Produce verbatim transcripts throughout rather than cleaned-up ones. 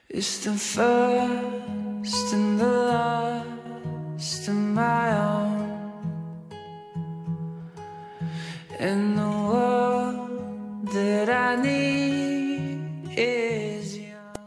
It's the first and the last of my own, and the world that I need is young.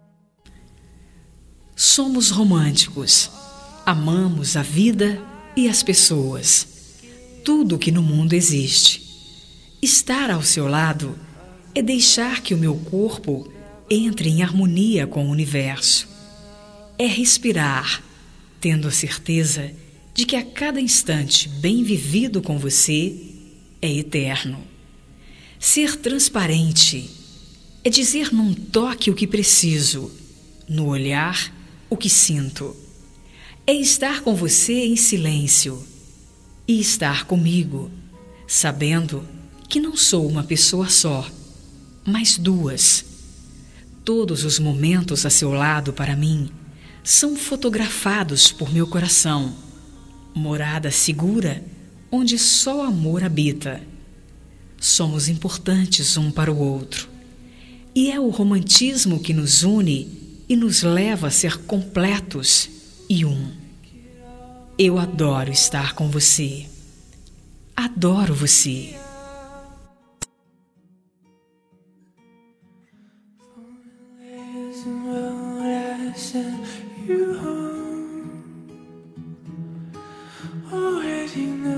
Somos românticos. Amamos a vida e as pessoas. Tudo que no mundo existe. Estar ao seu lado é deixar que o meu corpo entre em harmonia com o universo. É respirar, tendo a certeza de que a cada instante bem vivido com você é eterno. Ser transparente é dizer num toque o que preciso, no olhar o que sinto. É estar com você em silêncio e estar comigo, sabendo que não sou uma pessoa só, mas duas. Todos os momentos a seu lado, para mim, são fotografados por meu coração, morada segura onde só o amor habita. Somos importantes um para o outro, e é o romantismo que nos une e nos leva a ser completos e um. Eu adoro estar com você. Adoro você. You home already know.